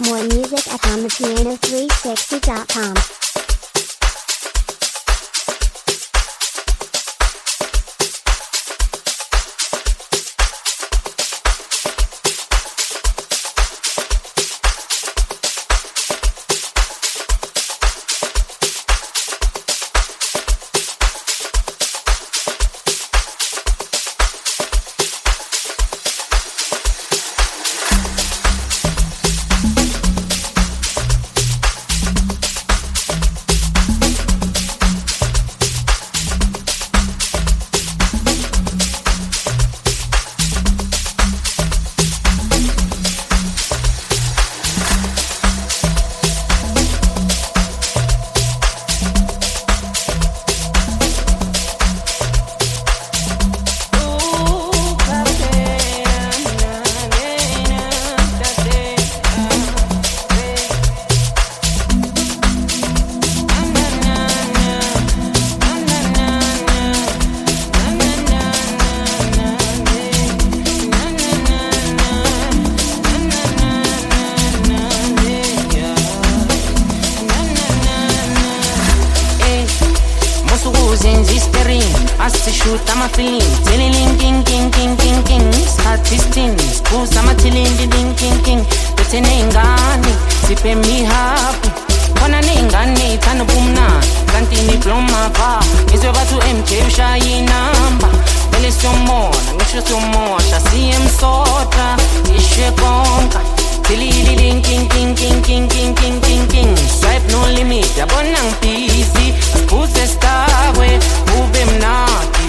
More music at OnThePiano360.com. Asishuta mafilin, tililing king king king king king. Statistin, spusa matilin ding king king. Betene ingani, sipe mi happy. Kona ningani tanu bumna, kanti ni ploma va. Izwe batu MK ushayi namba. Bele somo, ngisho somo, shasiem sotra, ishe konka. Tililing king king king king king king king king. Swipe no limit, yabonang busy. Spuse stawe, ube mnati.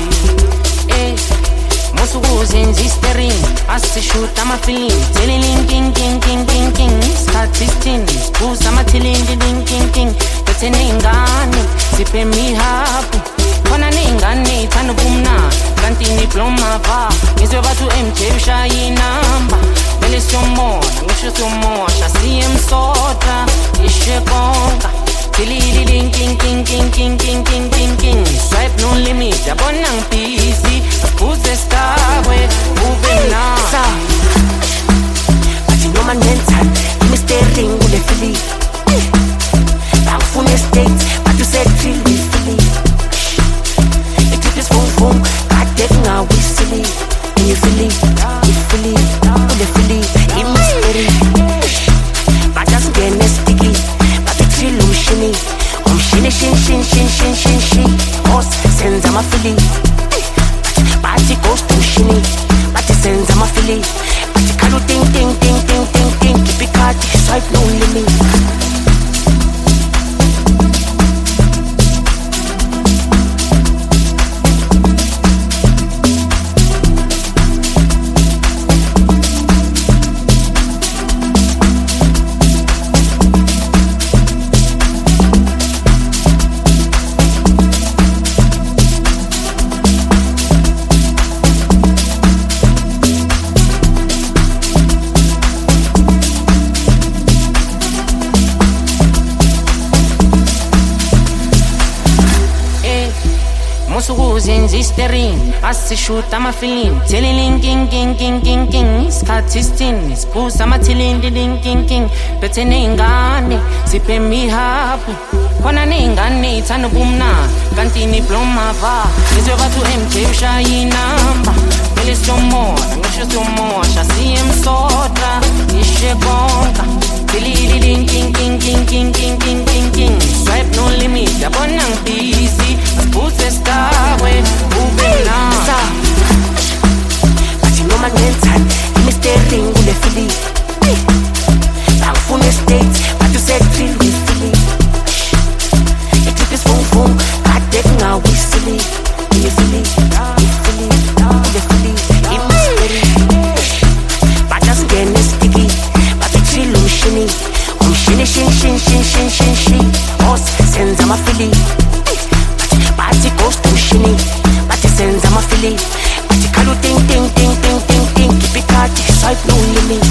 Mosu uzenzi stering, asishuta mafilin. Tililing king king king king king. Statistin, spuse matilin ding king king. Betene ingani, sipe mi happy. Kona ningani tanu bumna, kanti ni ploma va. Izwe batu MK ushayi namba. Bele somo, ngisho somo, shasiem sotra, ishe konka. Tililing king king king king king king king king. Swipe no limit, yabonang busy. Spuse stawe, ube na. But you know my mental, give me steering ule fili. Bangfune state, but you said feel we fili. You keep this phone phone, God taking our we silly. And you fili, ule fili, give me steering. But just get sticky, but you feel shimmy. Shini shin shin shin shin shin shin. Horse sends I'm a fili. Party goes to shini, but it sends I'm a fili. But you can't ting ting ting ting ting ting. Keep it card, swipe no limit. Stering, asishuta mafilin. Tililing king king king king king. Statistin, spusa matilin ding king king. Betene ingani, sipe mi happy. Kona ningani tanu bumna, kanti ni ploma va. Izwe batu MK ushayi namba. Bele somo, ngisho somo, shasiem sotra, ishe konka. Tililing king king king king king king king king. Swipe no limit, yabonang busy. Spuse stawe, ube na. But you know my mental, give me steering ule fili. Bangfune state, but you said feel we fili. You keep this phone phone, God taking our we silly. And you fili, ule fili, give me steering. But just get sticky, but you feel shimmy. Shini shin shin shin shin shin shin. Horse sends I'm a fili. Party goes to shini, but it sends I'm a fili. But you can't ting ting ting ting ting ting. Keep it card, swipe no limit.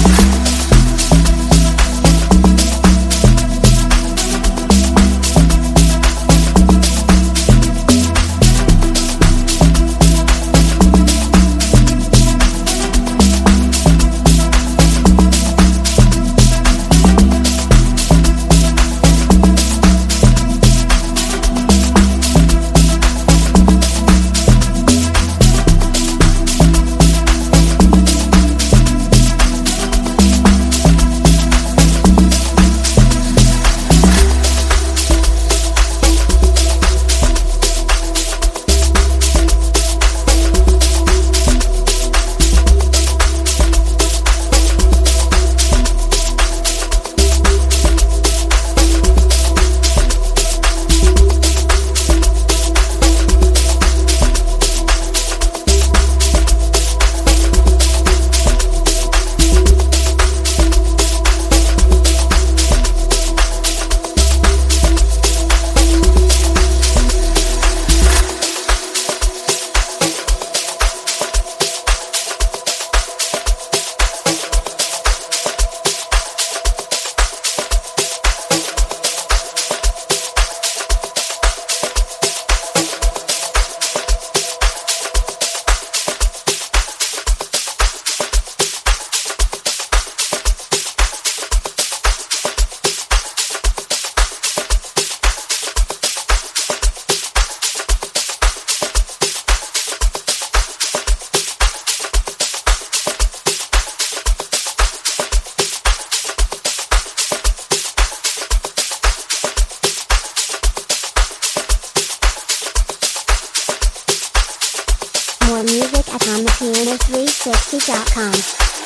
More music at OnThePiano360.com.